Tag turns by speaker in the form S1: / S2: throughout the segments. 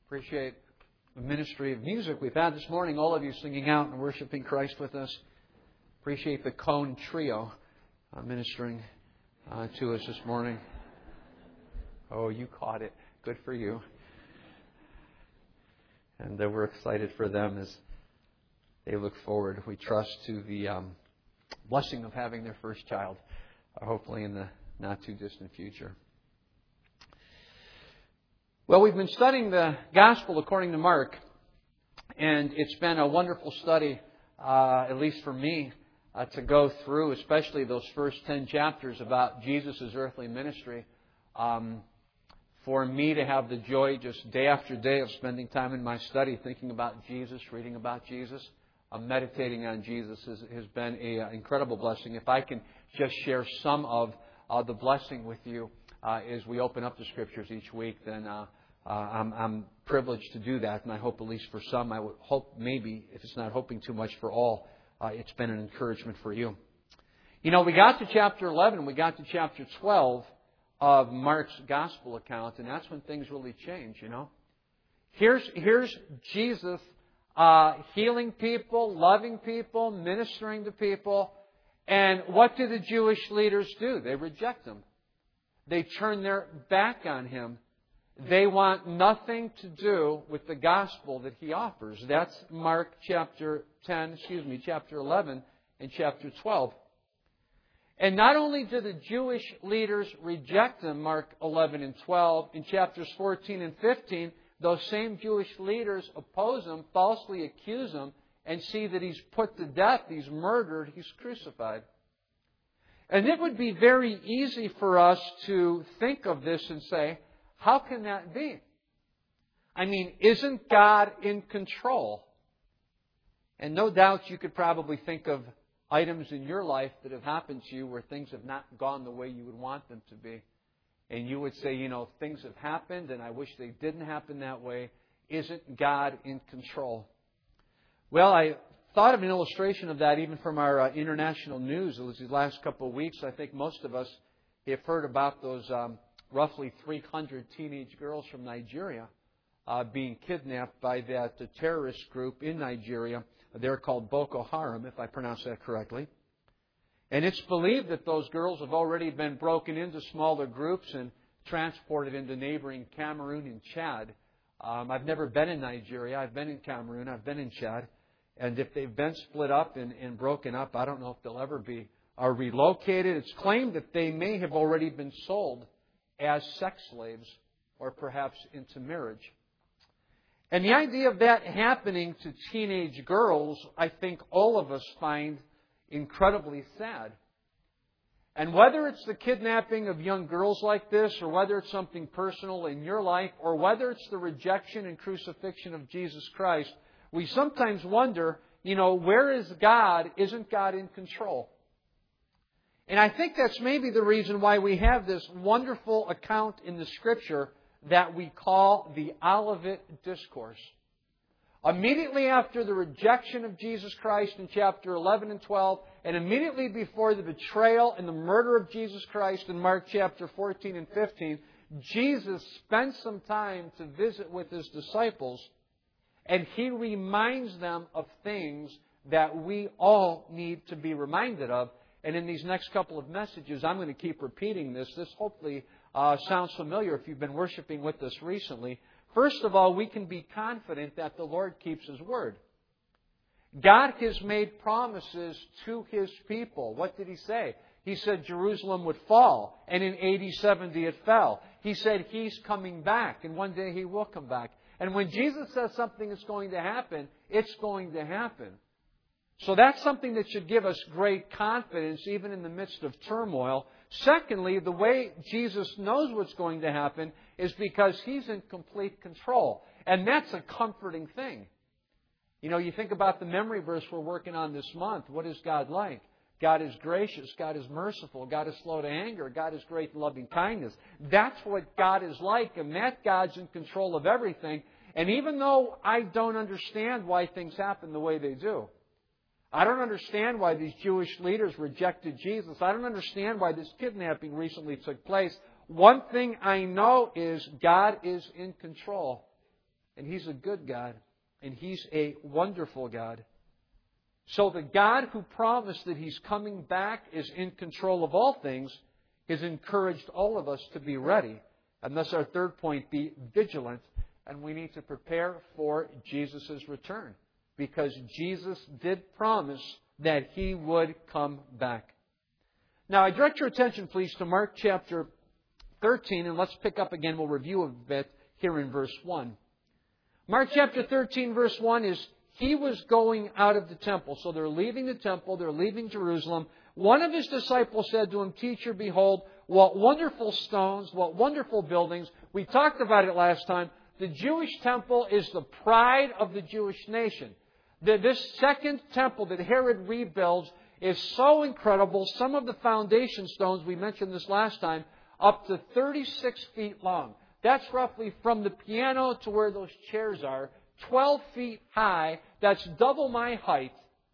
S1: Appreciate the ministry of music we've had this morning. All of you singing out and worshiping Christ with us. Appreciate the Cone Trio ministering to us this morning. Oh, you caught it. Good for you. And we're excited for them as they look forward, we trust, to the blessing of having their first child, hopefully in the not too distant future. Well, we've been studying the Gospel according to Mark, and it's been a wonderful study, at least for me, to go through, especially those first 10 chapters about Jesus' earthly ministry. For me to have the joy just day after day of spending time in my study thinking about Jesus, reading about Jesus, meditating on Jesus has been an incredible blessing. If I can just share some of the blessing with you as we open up the Scriptures each week, then I'm privileged to do that. And I hope, at least for some, I would hope maybe, if it's not hoping too much for all, it's been an encouragement for you. You know, we got to chapter 11, we got to chapter 12 of Mark's Gospel account, and that's when things really change, you know. Here's Jesus healing people, loving people, ministering to people. And what do the Jewish leaders do? They reject Him. They turn their back on Him. They want nothing to do with the gospel that He offers. That's Mark chapter 11 and chapter 12. And not only do the Jewish leaders reject Him, Mark 11 and 12, in chapters 14 and 15, those same Jewish leaders oppose Him, falsely accuse Him, and see that He's put to death, He's murdered, He's crucified. And it would be very easy for us to think of this and say, how can that be? I mean, isn't God in control? And no doubt you could probably think of items in your life that have happened to you where things have not gone the way you would want them to be. And you would say, you know, things have happened and I wish they didn't happen that way. Isn't God in control? Well, I thought of an illustration of that even from our international news. It was these last couple of weeks. I think most of us have heard about those roughly 300 teenage girls from Nigeria being kidnapped by that terrorist group in Nigeria. They're called Boko Haram, if I pronounce that correctly. And it's believed that those girls have already been broken into smaller groups and transported into neighboring Cameroon and Chad. I've never been in Nigeria. I've been in Cameroon. I've been in Chad. And if they've been split up and broken up, I don't know if they'll ever be relocated. It's claimed that they may have already been sold as sex slaves or perhaps into marriage. And the idea of that happening to teenage girls, I think all of us find incredibly sad. And whether it's the kidnapping of young girls like this, or whether it's something personal in your life, or whether it's the rejection and crucifixion of Jesus Christ, we sometimes wonder, you know, where is God? Isn't God in control? And I think that's maybe the reason why we have this wonderful account in the Scripture that we call the Olivet Discourse. Immediately after the rejection of Jesus Christ in chapter 11 and 12, and immediately before the betrayal and the murder of Jesus Christ in Mark chapter 14 and 15, Jesus spent some time to visit with His disciples, and He reminds them of things that we all need to be reminded of. And in these next couple of messages, I'm going to keep repeating this. This hopefully sounds familiar if you've been worshiping with us recently. First of all, we can be confident that the Lord keeps His word. God has made promises to His people. What did He say? He said Jerusalem would fall, and in AD 70 it fell. He said He's coming back, and one day He will come back. And when Jesus says something is going to happen, it's going to happen. So that's something that should give us great confidence even in the midst of turmoil. Secondly, the way Jesus knows what's going to happen is because He's in complete control. And that's a comforting thing. You know, you think about the memory verse we're working on this month. What is God like? God is gracious. God is merciful. God is slow to anger. God is great in loving kindness. That's what God is like, and that God's in control of everything. And even though I don't understand why things happen the way they do, I don't understand why these Jewish leaders rejected Jesus. I don't understand why this kidnapping recently took place. One thing I know is God is in control. and He's a good God, and He's a wonderful God. So the God who promised that He's coming back is in control of all things has encouraged all of us to be ready. And thus our third point, be vigilant. And we need to prepare for Jesus' return. Because Jesus did promise that He would come back. Now I direct your attention, please, to Mark chapter 13. And let's pick up again. We'll review a bit here in verse 1. Mark chapter 13, verse 1 is, He was going out of the temple. So they're leaving the temple. They're leaving Jerusalem. One of His disciples said to Him, Teacher, behold, what wonderful stones, what wonderful buildings. We talked about it last time. The Jewish temple is the pride of the Jewish nation. This second temple that Herod rebuilds is so incredible. Some of the foundation stones, we mentioned this last time, up to 36 feet long. That's roughly from the piano to where those chairs are, 12 feet high. That's double my height.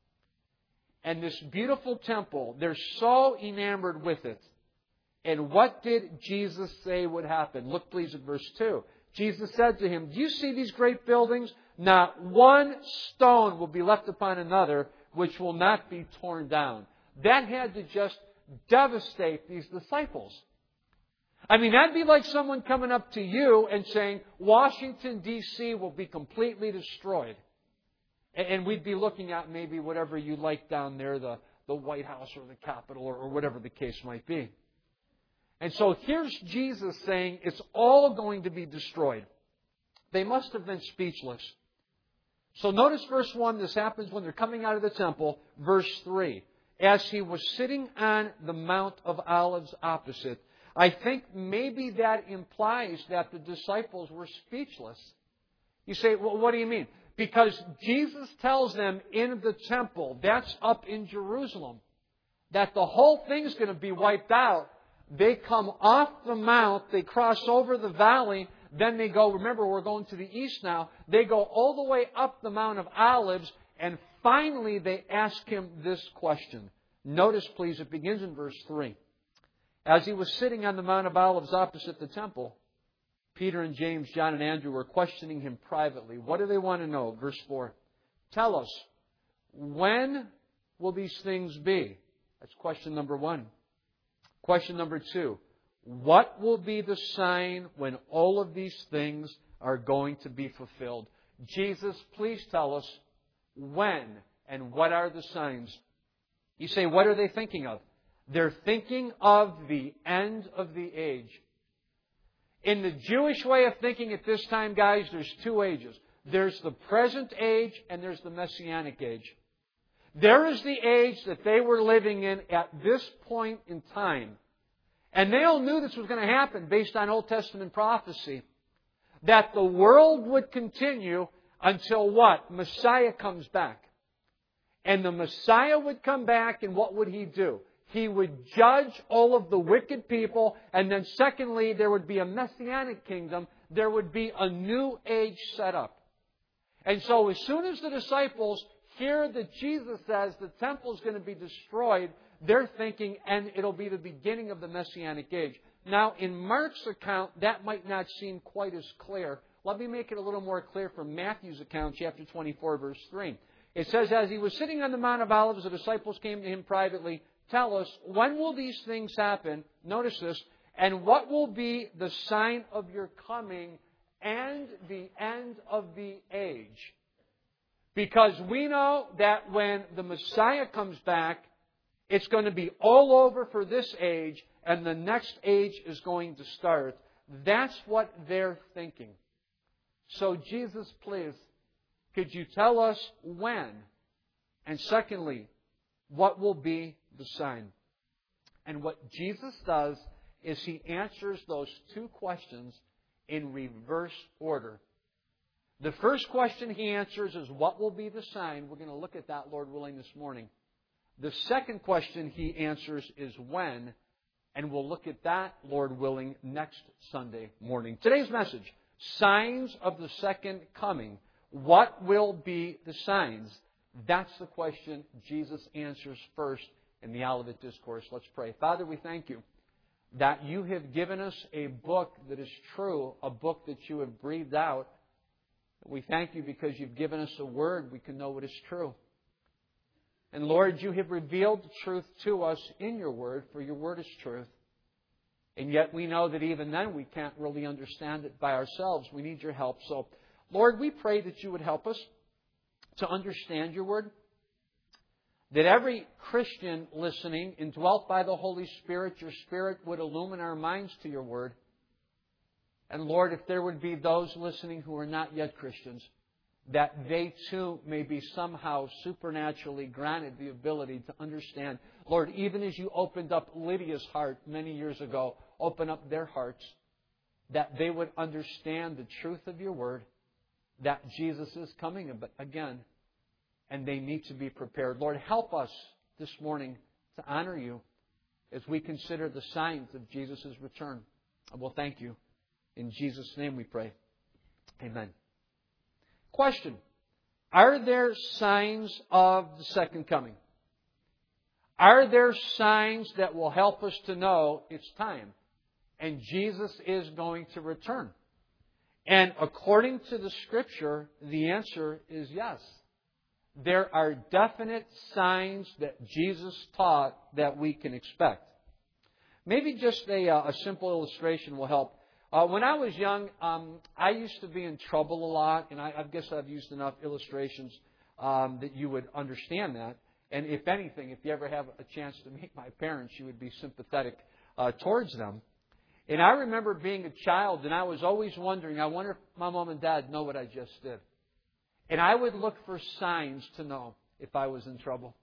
S1: And this beautiful temple, they're so enamored with it. And what did Jesus say would happen? Look please at verse 2. Jesus said to him, Do you see these great buildings? Not one stone will be left upon another which will not be torn down. That had to just devastate these disciples. I mean, that'd be like someone coming up to you and saying, Washington, D.C. will be completely destroyed. And we'd be looking at maybe whatever you like down there, the White House or the Capitol or whatever the case might be. And so here's Jesus saying it's all going to be destroyed. They must have been speechless. So notice verse 1, this happens when they're coming out of the temple. Verse 3, as He was sitting on the Mount of Olives opposite. I think maybe that implies that the disciples were speechless. You say, well, what do you mean? Because Jesus tells them in the temple, that's up in Jerusalem, that the whole thing's going to be wiped out. They come off the mount, they cross over the valley, then they go, remember we're going to the east now, they go all the way up the Mount of Olives, and finally they ask Him this question. Notice please, it begins in verse 3. As He was sitting on the Mount of Olives opposite the temple, Peter and James, John and Andrew were questioning Him privately. What do they want to know? Verse 4. Tell us, when will these things be? That's question number 1. Question number 2. What will be the sign when all of these things are going to be fulfilled? Jesus, please tell us when and what are the signs? You say, what are they thinking of? They're thinking of the end of the age. In the Jewish way of thinking at this time, guys, there's 2 ages. There's the present age and there's the Messianic age. There is the age that they were living in at this point in time. And they all knew this was going to happen based on Old Testament prophecy. That the world would continue until what? Messiah comes back. And the Messiah would come back, and what would He do? He would judge all of the wicked people, and then secondly, there would be a Messianic kingdom. There would be a new age set up. And so as soon as the disciples hear that Jesus says the temple is going to be destroyed, they're thinking, and it'll be the beginning of the Messianic age. Now, in Mark's account, that might not seem quite as clear. Let me make it a little more clear from Matthew's account, chapter 24, verse 3. It says, as He was sitting on the Mount of Olives, the disciples came to Him privately. Tell us, when will these things happen? Notice this. And what will be the sign of your coming and the end of the age? Because we know that when the Messiah comes back, it's going to be all over for this age, and the next age is going to start. That's what they're thinking. So Jesus, please, could you tell us when? And secondly, what will be the sign? And what Jesus does is He answers those 2 questions in reverse order. The first question He answers is, what will be the sign? We're going to look at that, Lord willing, this morning. The second question He answers is when, and we'll look at that, Lord willing, next Sunday morning. Today's message, signs of the second coming. What will be the signs? That's the question Jesus answers first in the Olivet Discourse. Let's pray. Father, we thank You that You have given us a book that is true, a book that You have breathed out, We thank You because You've given us a word we can know what is true. And Lord, You have revealed the truth to us in Your word, for Your word is truth. And yet we know that even then we can't really understand it by ourselves. We need Your help. So, Lord, we pray that You would help us to understand Your word. That every Christian listening, indwelt by the Holy Spirit, Your Spirit would illumine our minds to Your word. And Lord, if there would be those listening who are not yet Christians, that they too may be somehow supernaturally granted the ability to understand. Lord, even as You opened up Lydia's heart many years ago, open up their hearts, that they would understand the truth of Your word, that Jesus is coming again, and they need to be prepared. Lord, help us this morning to honor You as we consider the signs of Jesus' return. And we'll thank You. In Jesus' name we pray. Amen. Question. Are there signs of the second coming? Are there signs that will help us to know it's time and Jesus is going to return? And according to the Scripture, the answer is yes. There are definite signs that Jesus taught that we can expect. Maybe just a simple illustration will help. When I was young, I used to be in trouble a lot, and I guess I've used enough illustrations that you would understand that. And if anything, if you ever have a chance to meet my parents, you would be sympathetic towards them. And I remember being a child, and I was always wondering, I wonder if my mom and dad know what I just did. And I would look for signs to know if I was in trouble.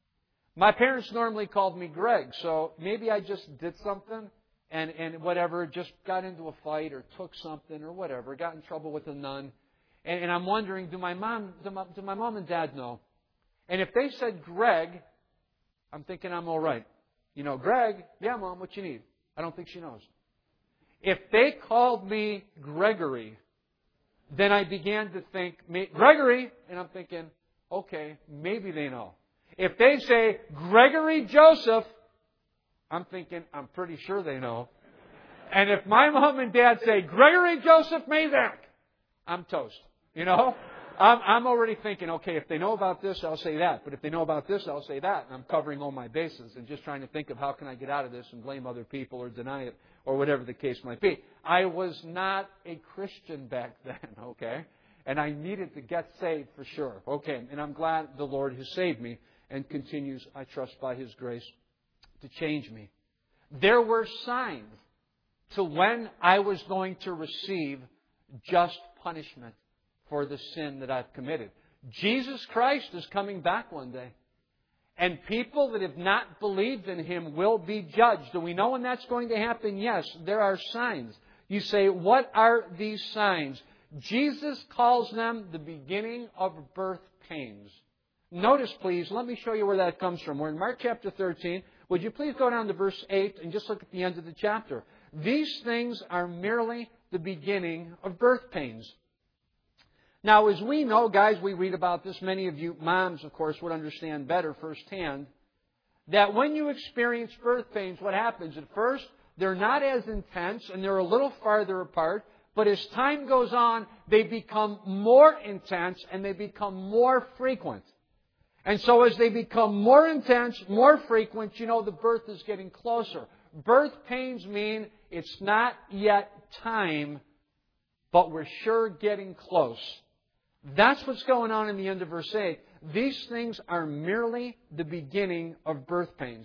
S1: My parents normally called me Greg, so maybe I just did something and whatever, just got into a fight or took something or whatever, got in trouble with a nun. And I'm wondering, do my mom and dad know? And if they said Greg, I'm thinking I'm all right. You know, Greg, yeah, Mom, what you need? I don't think she knows. If they called me Gregory, then I began to think, Gregory, and I'm thinking, okay, maybe they know. If they say Gregory Joseph, I'm thinking, I'm pretty sure they know. And if my mom and dad say Gregory Joseph Mazak, I'm toast. You know? I'm already thinking, okay, if they know about this, I'll say that. But if they know about this, I'll say that. And I'm covering all my bases and just trying to think of how can I get out of this and blame other people or deny it or whatever the case might be. I was not a Christian back then, okay? And I needed to get saved for sure. Okay, and I'm glad the Lord has saved me and continues, I trust by His grace, to change me. There were signs to when I was going to receive just punishment for the sin that I've committed. Jesus Christ is coming back one day. And people that have not believed in Him will be judged. Do we know when that's going to happen? Yes, there are signs. You say, what are these signs? Jesus calls them the beginning of birth pains. Notice, please, let me show you where that comes from. We're in Mark chapter 13. Would you please go down to verse 8 and just look at the end of the chapter. These things are merely the beginning of birth pains. Now, as we know, guys, we read about this. Many of you moms, of course, would understand better firsthand that when you experience birth pains, what happens? At first, they're not as intense and they're a little farther apart. But as time goes on, they become more intense and they become more frequent. And so as they become more intense, more frequent, you know the birth is getting closer. Birth pains mean it's not yet time, but we're sure getting close. That's what's going on in the end of verse 8. These things are merely the beginning of birth pains.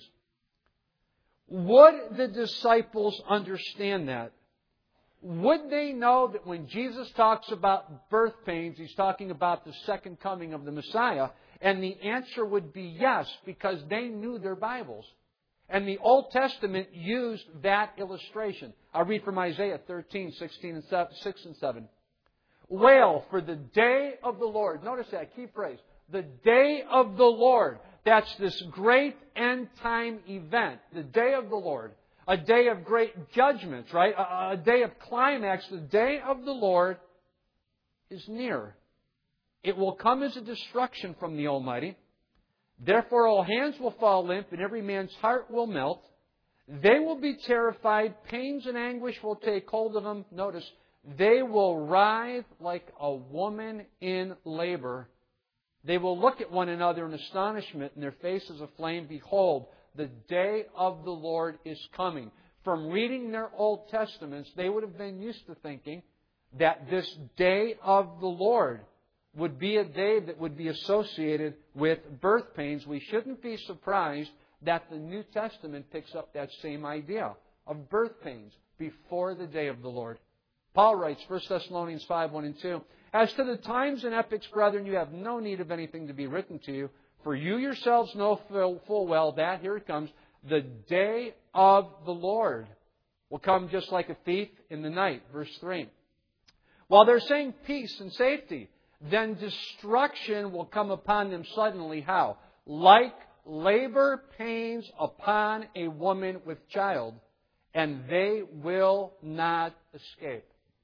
S1: Would the disciples understand that? Would they know that when Jesus talks about birth pains, He's talking about the second coming of the Messiah? And the answer would be yes, because they knew their Bibles. And the Old Testament used that illustration. I'll read from Isaiah 13, 6 and 7. Wail for the day of the Lord. Notice that, key phrase. The day of the Lord. That's this great end time event. The day of the Lord. A day of great judgments, right? A day of climax. The day of the Lord is near. It will come as a destruction from the Almighty. Therefore all hands will fall limp and every man's heart will melt. They will be terrified. Pains and anguish will take hold of them. Notice, They will writhe like a woman in labor. They will look at one another in astonishment, and their faces aflame. Behold, the day of the Lord is coming. From reading their Old Testaments, they would have been used to thinking that this day of the Lord would be a day that would be associated with birth pains. We shouldn't be surprised that the New Testament picks up that same idea of birth pains before the day of the Lord. Paul writes, 1 Thessalonians 5, 1 and 2, As to the times and epochs, brethren, you have no need of anything to be written to you, for you yourselves know full well that, here it comes, the day of the Lord will come just like a thief in the night. Verse 3. While they're saying peace and safety, then destruction will come upon them suddenly. How? Like labor pains upon a woman with child, and they will not escape.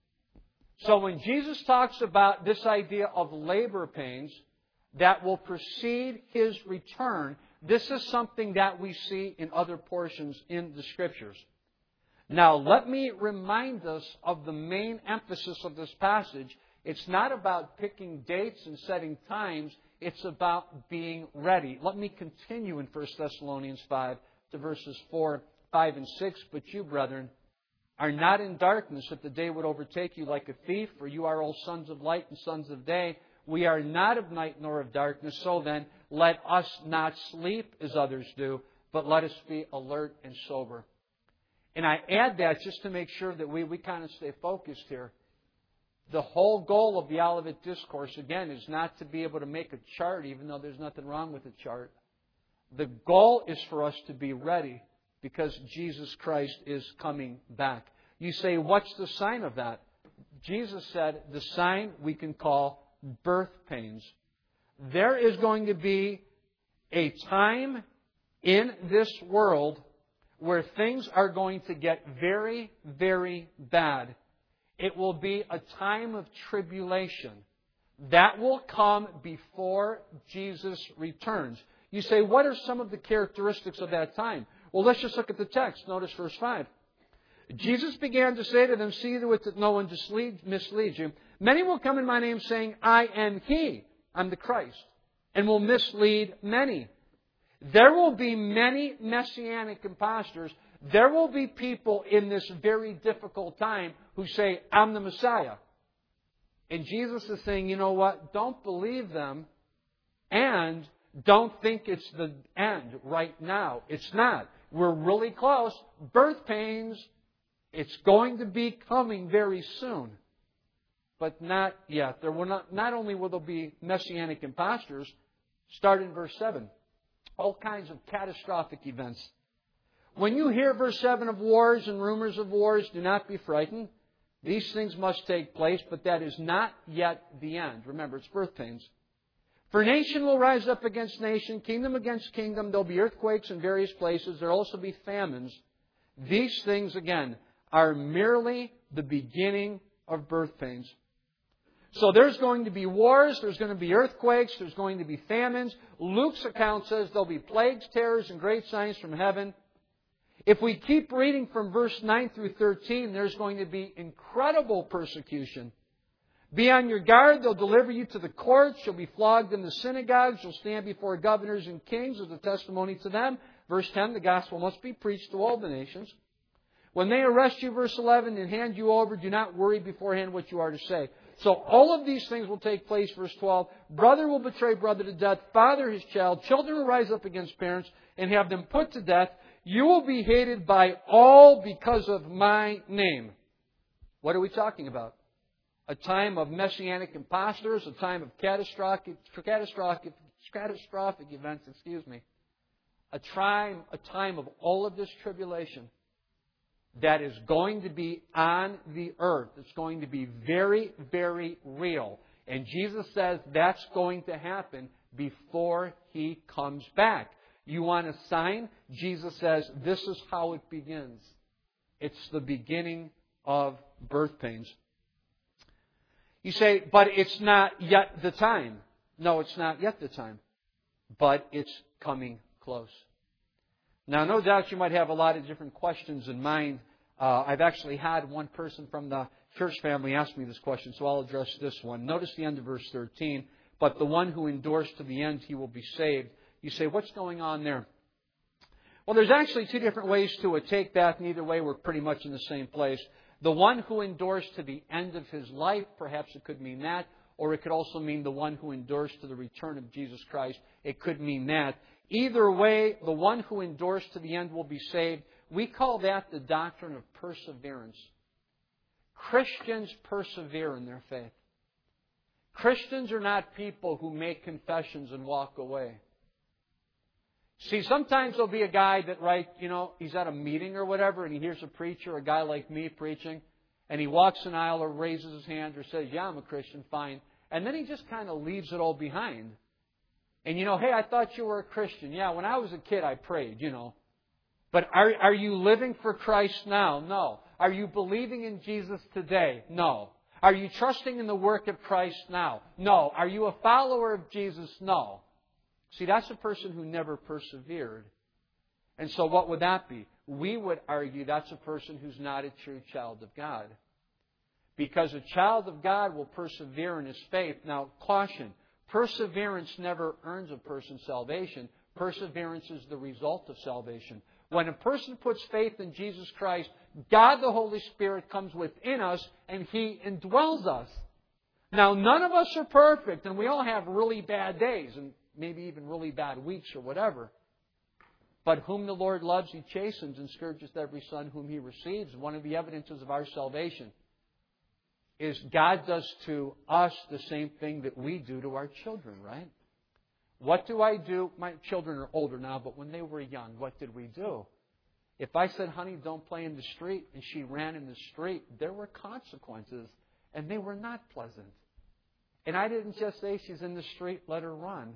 S1: So when Jesus talks about this idea of labor pains that will precede His return, this is something that we see in other portions in the Scriptures. Now, let me remind us of the main emphasis of this passage. It's not about picking dates and setting times. It's about being ready. Let me continue in 1 Thessalonians 5 to verses 4, 5, and 6. But you, brethren, are not in darkness, that the day would overtake you like a thief, for you are all sons of light and sons of day. We are not of night nor of darkness. So then, let us not sleep as others do, but let us be alert and sober. And I add that just to make sure that we kind of stay focused here. The whole goal of the Olivet Discourse, again, is not to be able to make a chart, even though there's nothing wrong with a chart. The goal is for us to be ready, because Jesus Christ is coming back. You say, what's the sign of that? Jesus said the sign we can call birth pains. There is going to be a time in this world where things are going to get very, very bad. It will be a time of tribulation. That will come before Jesus returns. You say, what are some of the characteristics of that time? Well, let's just look at the text. Notice verse 5. Jesus began to say to them, see to it that no one misleads you. Many will come in my name saying, I am He, I'm the Christ, and will mislead many. There will be many messianic impostors. There will be people in this very difficult time who say, I'm the Messiah. And Jesus is saying, you know what? Don't believe them, and don't think it's the end right now. It's not. We're really close. Birth pains. It's going to be coming very soon. But not yet. There will not only will there be messianic impostors, start in verse 7. All kinds of catastrophic events. When you hear, verse 7, of wars and rumors of wars, do not be frightened. These things must take place, but that is not yet the end. Remember, it's birth pains. For nation will rise up against nation, kingdom against kingdom. There'll be earthquakes in various places. There'll also be famines. These things, again, are merely the beginning of birth pains. So there's going to be wars, there's going to be earthquakes, there's going to be famines. Luke's account says there'll be plagues, terrors, and great signs from heaven. If we keep reading from verse 9 through 13, there's going to be incredible persecution. Be on your guard. They'll deliver you to the courts. You'll be flogged in the synagogues. You'll stand before governors and kings as a testimony to them. Verse 10, the gospel must be preached to all the nations. When they arrest you, verse 11, and hand you over, do not worry beforehand what you are to say. So all of these things will take place. Verse 12, brother will betray brother to death, father his child, children will rise up against parents and have them put to death. You will be hated by all because of my name. What are we talking about? A time of messianic impostors, a time of catastrophic events, a time of all of this tribulation that is going to be on the earth. It's going to be very, very real. And Jesus says that's going to happen before He comes back. You want a sign? Jesus says this is how it begins. It's the beginning of birth pains. You say, but it's not yet the time. No, it's not yet the time. But it's coming close. Now, no doubt you might have a lot of different questions in mind. I've actually had one person from the church family asked me this question, so I'll address this one. Notice the end of verse 13. But the one who endures to the end, he will be saved. You say, what's going on there? Well, there's actually two different ways to take that, and either way we're pretty much in the same place. The one who endures to the end of his life, perhaps it could mean that, or it could also mean the one who endures to the return of Jesus Christ. It could mean that. Either way, the one who endures to the end will be saved. We call that the doctrine of perseverance. Christians persevere in their faith. Christians are not people who make confessions and walk away. See, sometimes there'll be a guy that, he's at a meeting or whatever, and he hears a preacher, a guy like me preaching, and he walks an aisle or raises his hand or says, yeah, I'm a Christian, fine. And then he just kind of leaves it all behind. And, hey, I thought you were a Christian. Yeah, when I was a kid, I prayed, But are you living for Christ now? No. Are you believing in Jesus today? No. Are you trusting in the work of Christ now? No. Are you a follower of Jesus? No. See, that's a person who never persevered. And so what would that be? We would argue that's a person who's not a true child of God. Because a child of God will persevere in his faith. Now, caution. Perseverance never earns a person salvation. Perseverance is the result of salvation. When a person puts faith in Jesus Christ, God the Holy Spirit comes within us and He indwells us. Now, none of us are perfect, and we all have really bad days, and maybe even really bad weeks or whatever. But whom the Lord loves, He chastens and scourges every son whom He receives. One of the evidences of our salvation is God does to us the same thing that we do to our children, right? What do I do? My children are older now, but when they were young, what did we do? If I said, honey, don't play in the street, and she ran in the street, there were consequences, and they were not pleasant. And I didn't just say, she's in the street, let her run.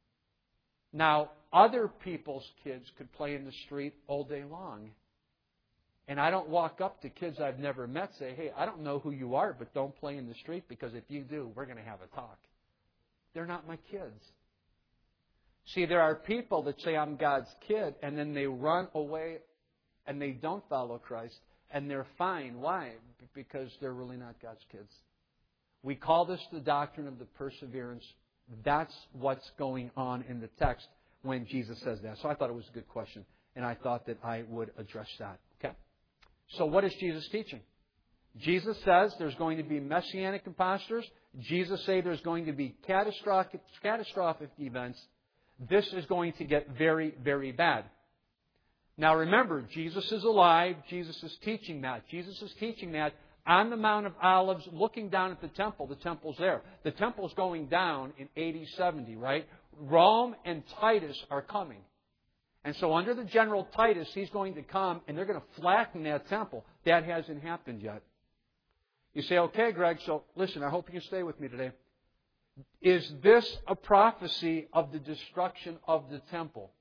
S1: Now, other people's kids could play in the street all day long. And I don't walk up to kids I've never met, say, hey, I don't know who you are, but don't play in the street, because if you do, we're going to have a talk. They're not my kids. See, there are people that say, I'm God's kid, and then they run away and they don't follow Christ, and they're fine. Why? Because they're really not God's kids. We call this the doctrine of the perseverance. That's what's going on in the text when Jesus says that. So I thought it was a good question, and I thought that I would address that. Okay? So what is Jesus teaching? Jesus says there's going to be messianic imposters. Jesus says there's going to be catastrophic events. This is going to get very, very bad. Now remember, Jesus is alive. Jesus is teaching that. Jesus is teaching that on the Mount of Olives, looking down at the temple. The temple's there. The temple's going down in AD 70, right? Rome and Titus are coming. And so under the general Titus, he's going to come and they're going to flatten that temple. That hasn't happened yet. You say, okay, Greg, so listen, I hope you can stay with me today. Is this a prophecy of the destruction of the temple?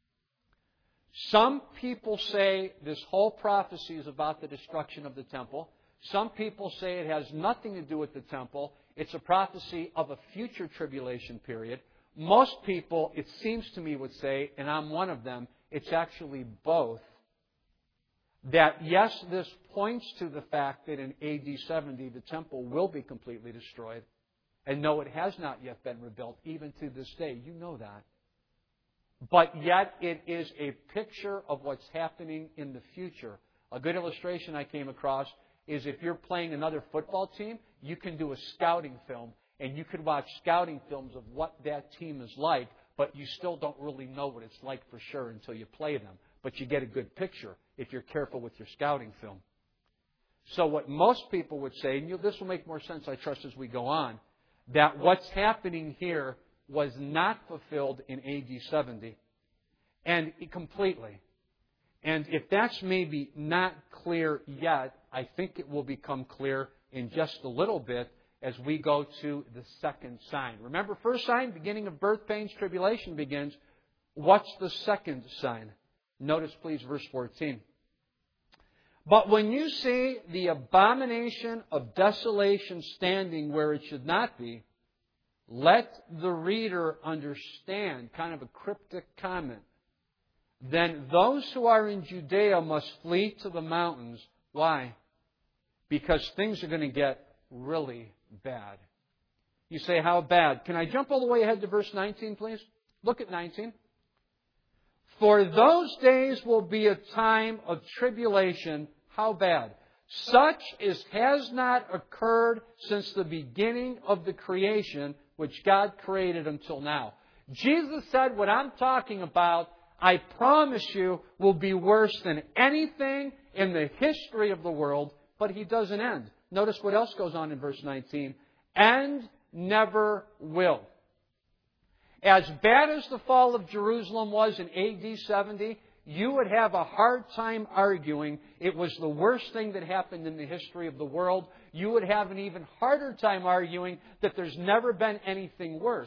S1: Some people say this whole prophecy is about the destruction of the temple. Some people say it has nothing to do with the temple. It's a prophecy of a future tribulation period. Most people, it seems to me, would say, and I'm one of them, it's actually both. That yes, this points to the fact that in AD 70 the temple will be completely destroyed. And no, it has not yet been rebuilt, even to this day. You know that. But yet it is a picture of what's happening in the future. A good illustration I came across is if you're playing another football team, you can do a scouting film, and you could watch scouting films of what that team is like, but you still don't really know what it's like for sure until you play them. But you get a good picture if you're careful with your scouting film. So what most people would say, and this will make more sense, I trust, as we go on, that what's happening here was not fulfilled in AD 70 and completely. And if that's maybe not clear yet, I think it will become clear in just a little bit as we go to the second sign. Remember, first sign, beginning of birth pains, tribulation begins. What's the second sign? Notice, please, verse 14. But when you see the abomination of desolation standing where it should not be, let the reader understand, kind of a cryptic comment. Then those who are in Judea must flee to the mountains. Why? because things are going to get really bad. You say, how bad? Can I jump all the way ahead to verse 19, please? Look at 19. For those days will be a time of tribulation. How bad? Such as has not occurred since the beginning of the creation which God created until now. Jesus said, what I'm talking about, I promise you, will be worse than anything in the history of the world, but He doesn't end. Notice what else goes on in verse 19. And never will. As bad as the fall of Jerusalem was in AD 70, you would have a hard time arguing it was the worst thing that happened in the history of the world. You would have an even harder time arguing that there's never been anything worse.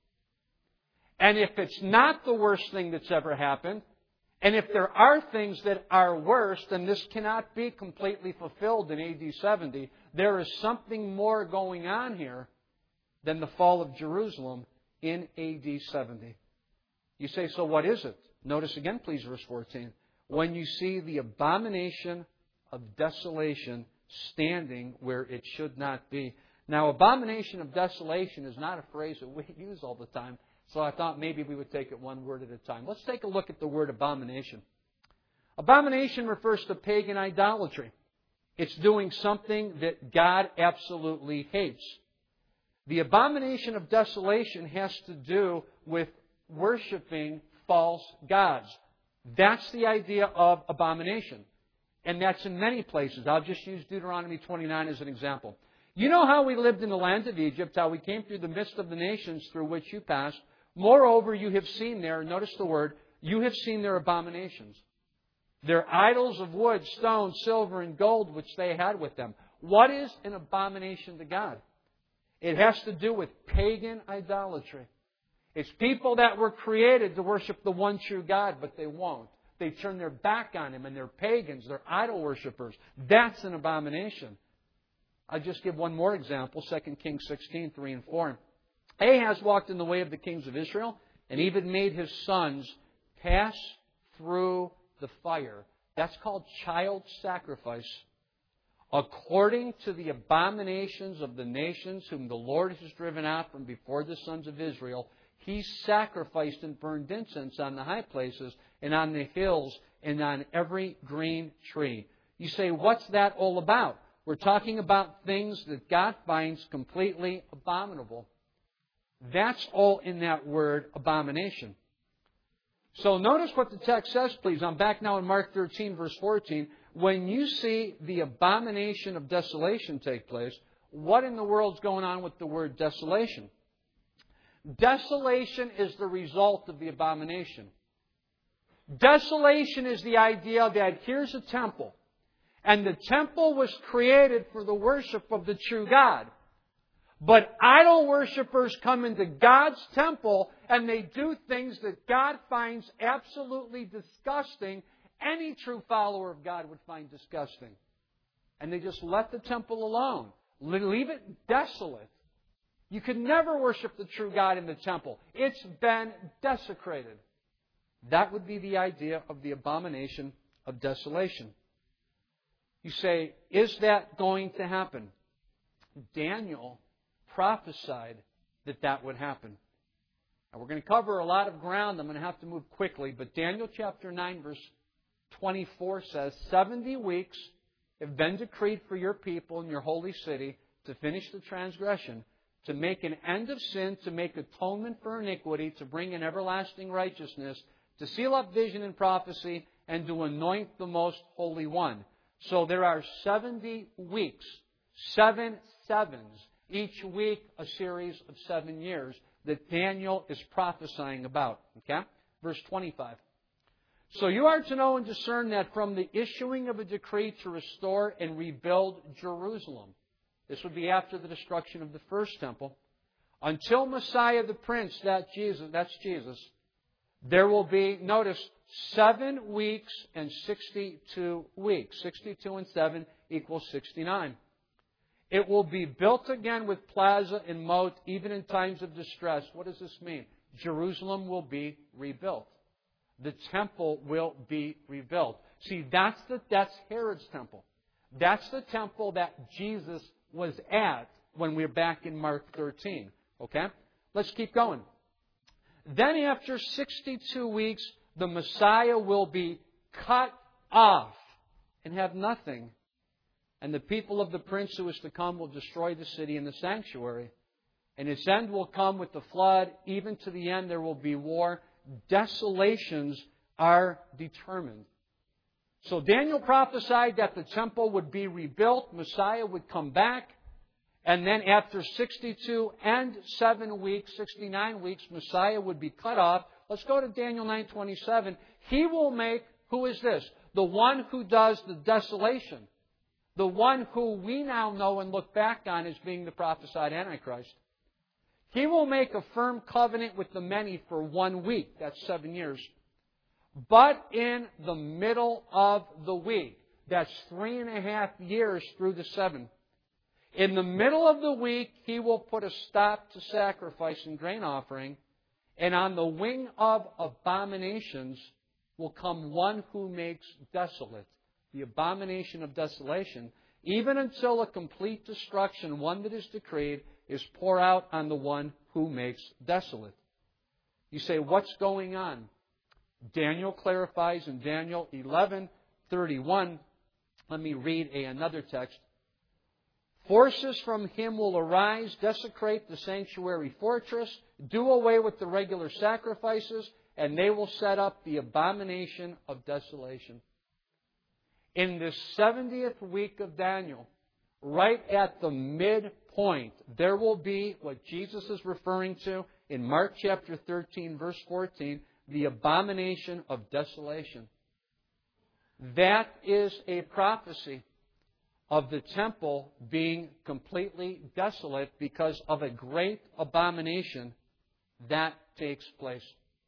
S1: And if it's not the worst thing that's ever happened, and if there are things that are worse, then this cannot be completely fulfilled in AD 70. There is something more going on here than the fall of Jerusalem in AD 70. You say, so what is it? Notice again, please, verse 14. When you see the abomination of desolation standing where it should not be. Now, abomination of desolation is not a phrase that we use all the time, so I thought maybe we would take it one word at a time. Let's take a look at the word abomination. Abomination refers to pagan idolatry. It's doing something that God absolutely hates. The abomination of desolation has to do with worshiping false gods. That's the idea of abomination. And that's in many places. I'll just use Deuteronomy 29 as an example. You know how we lived in the land of Egypt, how we came through the midst of the nations through which you passed. Moreover, you have seen there, notice the word, you have seen their abominations. Their idols of wood, stone, silver, and gold which they had with them. What is an abomination to God? It has to do with pagan idolatry. It's people that were created to worship the one true God, but they won't. They turn their back on Him, and they're pagans, they're idol worshippers. That's an abomination. I'll just give one more example, 2 Kings 16, 3 and 4. Ahaz walked in the way of the kings of Israel, and even made his sons pass through the fire. That's called child sacrifice. According to the abominations of the nations whom the Lord has driven out from before the sons of Israel, He sacrificed and burned incense on the high places and on the hills and on every green tree. You say, what's that all about? We're talking about things that God finds completely abominable. That's all in that word, abomination. So notice what the text says, please. I'm back now in Mark 13, verse 14. When you see the abomination of desolation take place, what in the world's going on with the word desolation? Desolation is the result of the abomination. Desolation is the idea that here's a temple, and the temple was created for the worship of the true God. But idol worshippers come into God's temple and they do things that God finds absolutely disgusting. Any true follower of God would find disgusting. And they just let the temple alone. Leave it desolate. You could never worship the true God in the temple. It's been desecrated. That would be the idea of the abomination of desolation. You say, is that going to happen? Daniel prophesied that that would happen. Now, we're going to cover a lot of ground. I'm going to have to move quickly. But Daniel chapter 9, verse 24 says, 70 weeks have been decreed for your people in your holy city to finish the transgression, to make an end of sin, to make atonement for iniquity, to bring in everlasting righteousness, to seal up vision and prophecy, and to anoint the most holy one. So there are 70 weeks, 7 sevens, each week a series of 7 years that Daniel is prophesying about. Okay? Verse 25. So you are to know and discern that from the issuing of a decree to restore and rebuild Jerusalem, this would be after the destruction of the first temple, until Messiah the Prince, that's Jesus, there will be, notice, 7 weeks and 62 weeks. 62 and 7 equals 69. It will be built again with plaza and moat, even in times of distress. What does this mean? Jerusalem will be rebuilt. The temple will be rebuilt. See, that's Herod's temple. That's the temple that Jesus was at when we're back in Mark 13. Okay? Let's keep going. Then after 62 weeks, the Messiah will be cut off and have nothing. And the people of the prince who is to come will destroy the city and the sanctuary. And its end will come with the flood. Even to the end there will be war. Desolations are determined. So Daniel prophesied that the temple would be rebuilt. Messiah would come back. And then after 62 and 7 weeks, 69 weeks, Messiah would be cut off. Let's go to Daniel 9:27. He will make, who is this? The one who does the desolation. The one who we now know and look back on as being the prophesied Antichrist. He will make a firm covenant with the many for 1 week. That's 7 years. But in the middle of the week, that's 3.5 years through the 7. In the middle of the week, he will put a stop to sacrifice and grain offering. And on the wing of abominations will come one who makes desolate. The abomination of desolation. Even until a complete destruction, one that is decreed, is poured out on the one who makes desolate. You say, what's going on? Daniel clarifies in Daniel 11:31. Let me read another text. Forces from him will arise, desecrate the sanctuary fortress, do away with the regular sacrifices, and they will set up the abomination of desolation. In the 70th week of Daniel, right at the midpoint, there will be what Jesus is referring to in Mark chapter 13, verse 14, the abomination of desolation. That is a prophecy of the temple being completely desolate because of a great abomination that takes place.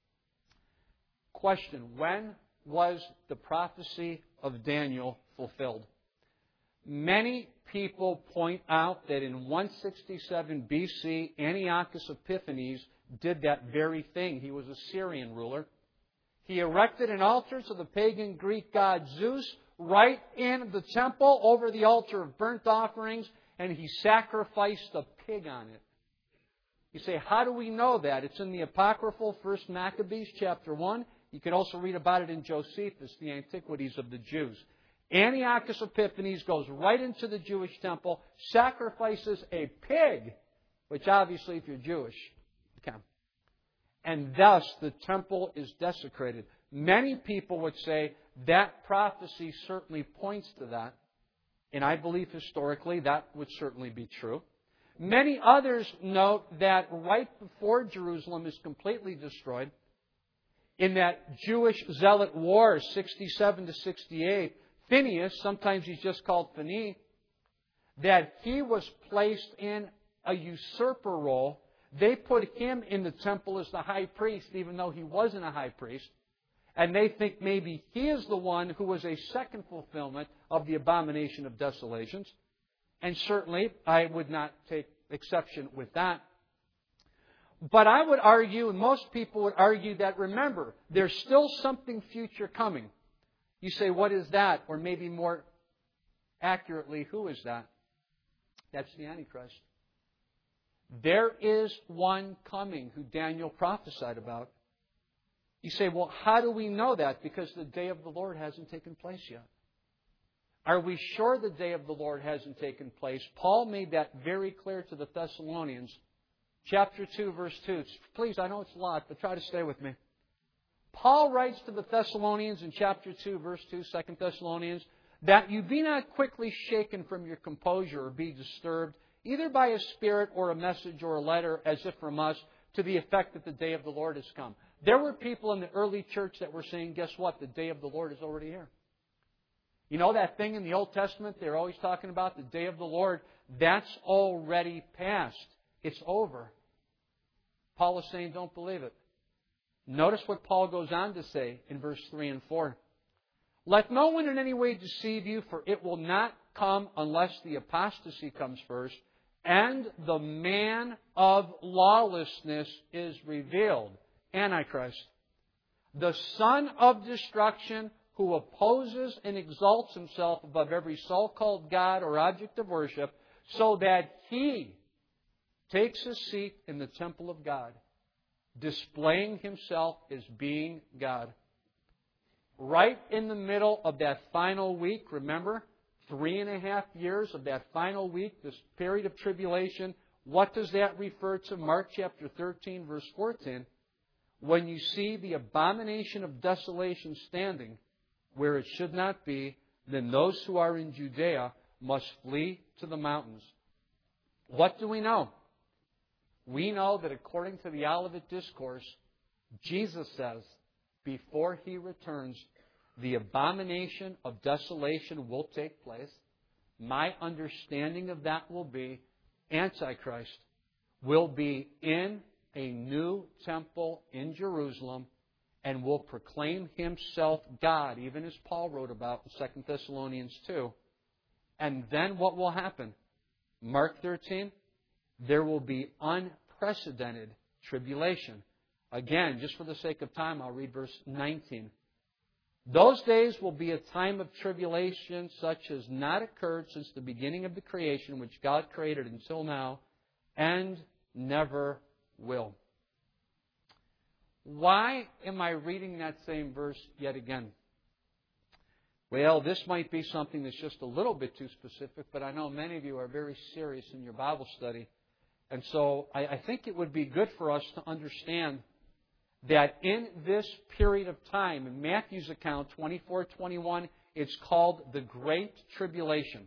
S1: Question: when was the prophecy of Daniel fulfilled? Many people point out that in 167 BC, Antiochus Epiphanes did that very thing. He was a Syrian ruler. He erected an altar to the pagan Greek god Zeus right in the temple over the altar of burnt offerings, and he sacrificed a pig on it. You say, how do we know that? It's in the apocryphal 1 Maccabees chapter 1. You can also read about it in Josephus, the Antiquities of the Jews. Antiochus Epiphanes goes right into the Jewish temple, sacrifices a pig, which obviously, if you're Jewish, you can. And thus the temple is desecrated. Many people would say that prophecy certainly points to that. And I believe historically that would certainly be true. Many others note that right before Jerusalem is completely destroyed, in that Jewish zealot war, 67 to 68, Phineas, sometimes he's just called Phini, that he was placed in a usurper role. They put him in the temple as the high priest, even though he wasn't a high priest. And they think maybe he is the one who was a second fulfillment of the abomination of desolations. And certainly, I would not take exception with that. But I would argue, and most people would argue, that remember, there's still something future coming. You say, what is that? Or maybe more accurately, who is that? That's the Antichrist. There is one coming who Daniel prophesied about. You say, well, how do we know that? Because the day of the Lord hasn't taken place yet. Are we sure the day of the Lord hasn't taken place? Paul made that very clear to the Thessalonians. Chapter 2, verse 2. Please, I know it's a lot, but try to stay with me. Paul writes to the Thessalonians in chapter 2, verse 2, 2 Thessalonians, that you be not quickly shaken from your composure or be disturbed, either by a spirit or a message or a letter, as if from us, to the effect that the day of the Lord has come. There were people in the early church that were saying, guess what? The day of the Lord is already here. You know that thing in the Old Testament they're always talking about, the day of the Lord? That's already past. It's over. Paul is saying, don't believe it. Notice what Paul goes on to say in verse 3 and 4. Let no one in any way deceive you, for it will not come unless the apostasy comes first, and the man of lawlessness is revealed. Antichrist. The son of destruction, who opposes and exalts himself above every so-called God or object of worship, so that he takes his seat in the temple of God, displaying himself as being God. Right in the middle of that final week, remember, 3.5 years of that final week, this period of tribulation, what does that refer to? Mark chapter 13, verse 14. When you see the abomination of desolation standing where it should not be, then those who are in Judea must flee to the mountains. What do we know? We know that according to the Olivet Discourse, Jesus says, before He returns, the abomination of desolation will take place. My understanding of that will be Antichrist will be in a new temple in Jerusalem and will proclaim himself God, even as Paul wrote about in 2 Thessalonians 2. And then what will happen? Mark 13, there will be unprecedented tribulation. Again, just for the sake of time, I'll read verse 19. Those days will be a time of tribulation such as not occurred since the beginning of the creation which God created until now, and never will. Why am I reading that same verse yet again? Well, this might be something that's just a little bit too specific, but I know many of you are very serious in your Bible study. And so I think it would be good for us to understand that in this period of time, in Matthew's account, 24-21, it's called the Great Tribulation.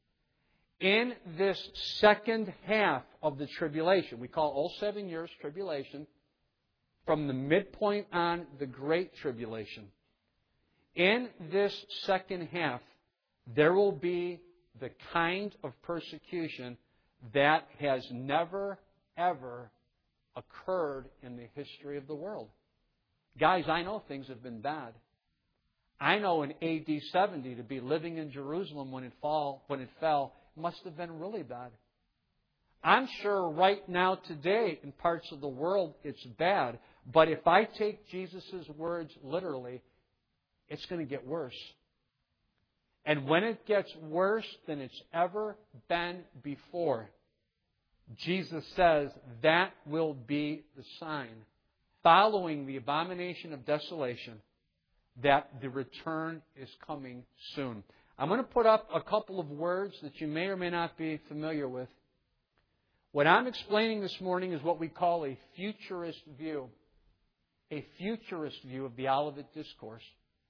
S1: In this second half of the tribulation, we call all 7 years tribulation, from the midpoint on, the Great Tribulation. In this second half, there will be the kind of persecution that has never, ever occurred in the history of the world. Guys, I know things have been bad. I know in AD 70 to be living in Jerusalem when it fell must have been really bad. I'm sure right now today in parts of the world it's bad. But if I take Jesus' words literally, it's going to get worse. And when it gets worse than it's ever been before, Jesus says that will be the sign, following the abomination of desolation, that the return is coming soon. I'm going to put up a couple of words that you may or may not be familiar with. What I'm explaining this morning is what we call a futurist view. A futurist view of the Olivet Discourse.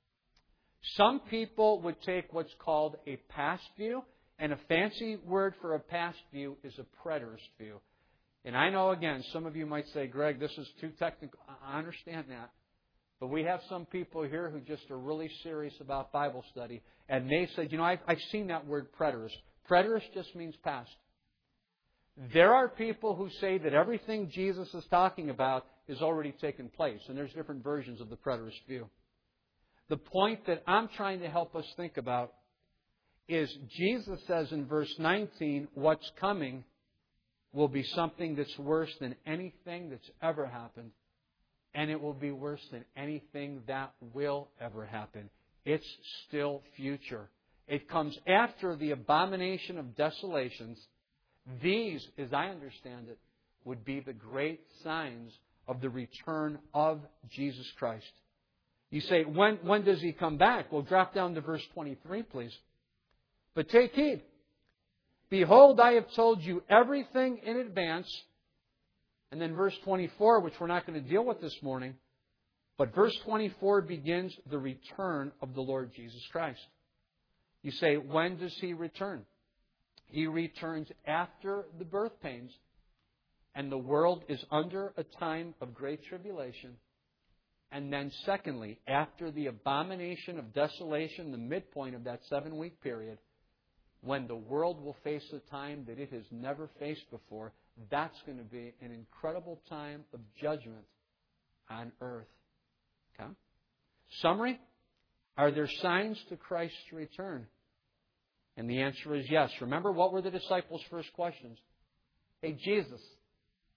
S1: Some people would take what's called a past view, and a fancy word for a past view is a preterist view. And I know, again, some of you might say, Greg, this is too technical. I understand that. But we have some people here who just are really serious about Bible study, and they said, I've seen that word preterist. Preterist just means past. There are people who say that everything Jesus is talking about has already taken place, and there's different versions of the preterist view. The point that I'm trying to help us think about is Jesus says in verse 19, what's coming will be something that's worse than anything that's ever happened, and it will be worse than anything that will ever happen. It's still future. It comes after the abomination of desolations. These, as I understand it, would be the great signs of the return of Jesus Christ. You say, when does He come back? Well, drop down to verse 23, please. But take heed. Behold, I have told you everything in advance. And then verse 24, which we're not going to deal with this morning. But verse 24 begins the return of the Lord Jesus Christ. You say, when does He return? He returns after the birth pains. And the world is under a time of great tribulation. And then secondly, after the abomination of desolation, the midpoint of that 7-week period, when the world will face a time that it has never faced before, that's going to be an incredible time of judgment on earth. Okay? Summary, are there signs to Christ's return? And the answer is yes. Remember, what were the disciples' first questions? Hey, Jesus,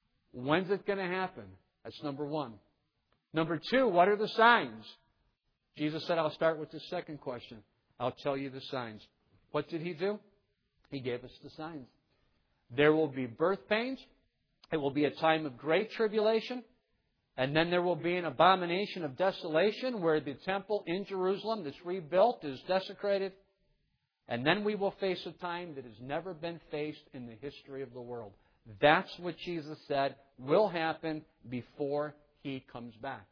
S1: when's it going to happen? That's number one. Number two, what are the signs? Jesus said, I'll start with the second question. I'll tell you the signs. What did He do? He gave us the signs. There will be birth pains. It will be a time of great tribulation. And then there will be an abomination of desolation where the temple in Jerusalem that's rebuilt is desecrated. And then we will face a time that has never been faced in the history of the world. That's what Jesus said will happen before He comes back.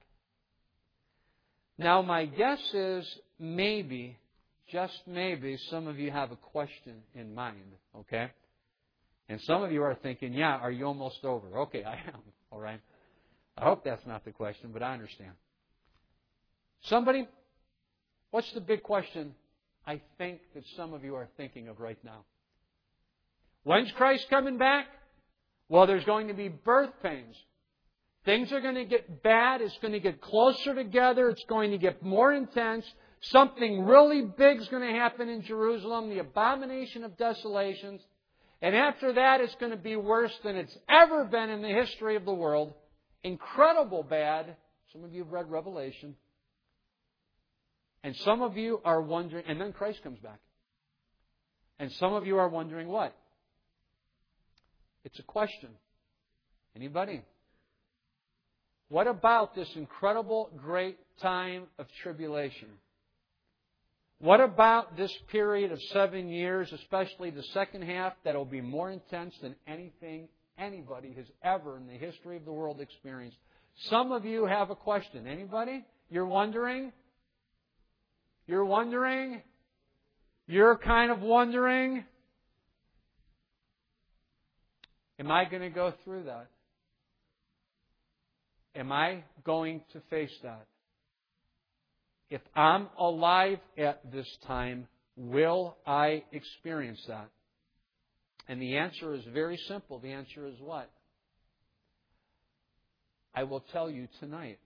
S1: Now, my guess is maybe, just maybe, some of you have a question in mind, okay? And some of you are thinking, yeah, are you almost over? Okay, I am, all right? I hope that's not the question, but I understand. Somebody, what's the big question I think that some of you are thinking of right now? When's Christ coming back? Well, there's going to be birth pains. Things are going to get bad. It's going to get closer together. It's going to get more intense. Something really big is going to happen in Jerusalem, the abomination of desolations. And after that, it's going to be worse than it's ever been in the history of the world. Incredible bad. Some of you have read Revelation. And some of you are wondering, and then Christ comes back. And some of you are wondering what? It's a question. Anybody? What about this incredible, great time of tribulation? What about this period of 7 years, especially the second half, that will be more intense than anything anybody has ever in the history of the world experienced? Some of you have a question. Anybody? You're wondering? You're wondering? You're kind of wondering? Am I going to go through that? Am I going to face that? If I'm alive at this time, will I experience that? And the answer is very simple. The answer is what? I will tell you tonight.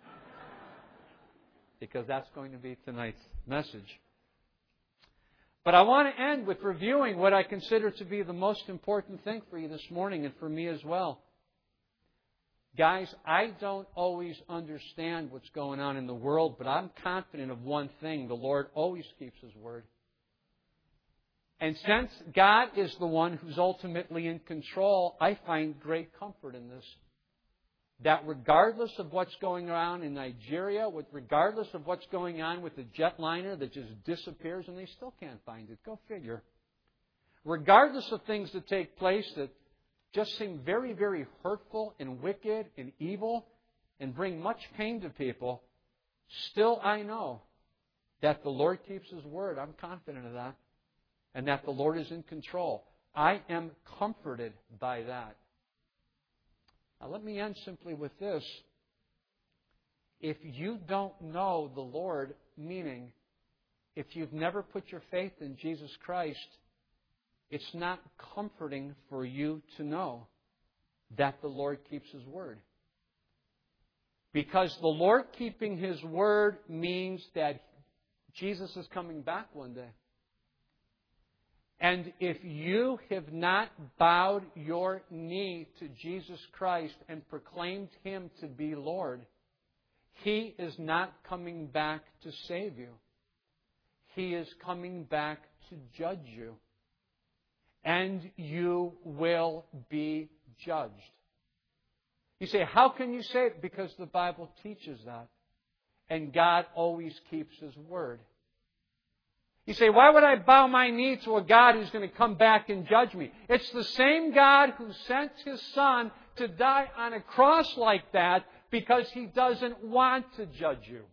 S1: Because that's going to be tonight's message. But I want to end with reviewing what I consider to be the most important thing for you this morning and for me as well. Guys, I don't always understand what's going on in the world, but I'm confident of one thing. The Lord always keeps His word. And since God is the one who's ultimately in control, I find great comfort in this. That regardless of what's going on in Nigeria, regardless of what's going on with the jetliner that just disappears and they still can't find it, go figure. Regardless of things that take place that just seem very, very hurtful and wicked and evil and bring much pain to people, still I know that the Lord keeps His word. I'm confident of that. And that the Lord is in control. I am comforted by that. Now let me end simply with this. If you don't know the Lord, meaning if you've never put your faith in Jesus Christ, it's not comforting for you to know that the Lord keeps His word. Because the Lord keeping His word means that Jesus is coming back one day. And if you have not bowed your knee to Jesus Christ and proclaimed Him to be Lord, He is not coming back to save you. He is coming back to judge you. And you will be judged. You say, how can you say it? Because the Bible teaches that. And God always keeps His word. You say, why would I bow my knee to a God who's going to come back and judge me? It's the same God who sent His Son to die on a cross like that because He doesn't want to judge you.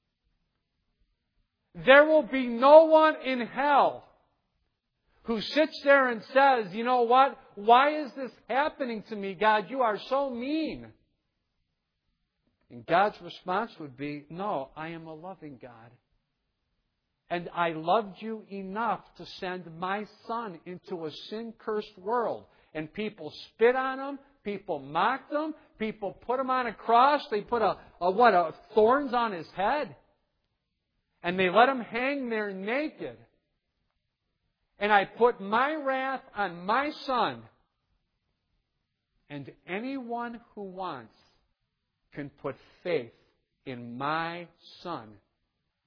S1: There will be no one in hell who sits there and says, you know what? Why is this happening to me, God? You are so mean. And God's response would be, no, I am a loving God. And I loved you enough to send my Son into a sin-cursed world. And people spit on Him. People mocked Him. People put Him on a cross. They put thorns on His head. And they let Him hang there naked. And I put my wrath on my Son. And anyone who wants can put faith in my Son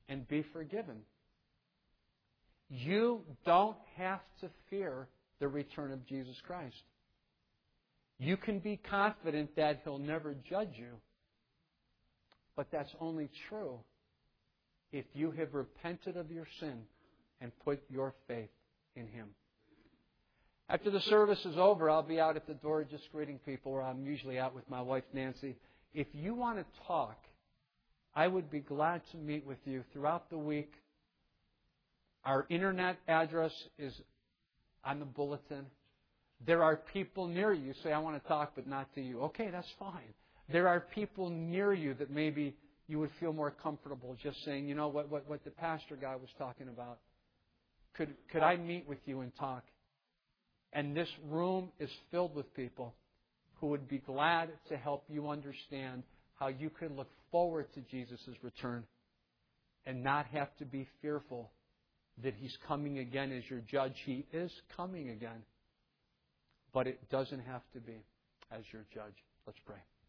S1: and be forgiven. You don't have to fear the return of Jesus Christ. You can be confident that He'll never judge you. But that's only true if you have repented of your sin and put your faith in Him. After the service is over, I'll be out at the door just greeting people, or I'm usually out with my wife, Nancy. If you want to talk, I would be glad to meet with you throughout the week. Our internet address is on the bulletin. There are people near you. You say, I want to talk, but not to you. Okay, that's fine. There are people near you that maybe you would feel more comfortable just saying, you know, what the pastor guy was talking about. Could I meet with you and talk? And this room is filled with people who would be glad to help you understand how you can look forward to Jesus' return and not have to be fearful that He's coming again as your judge. He is coming again. But it doesn't have to be as your judge. Let's pray.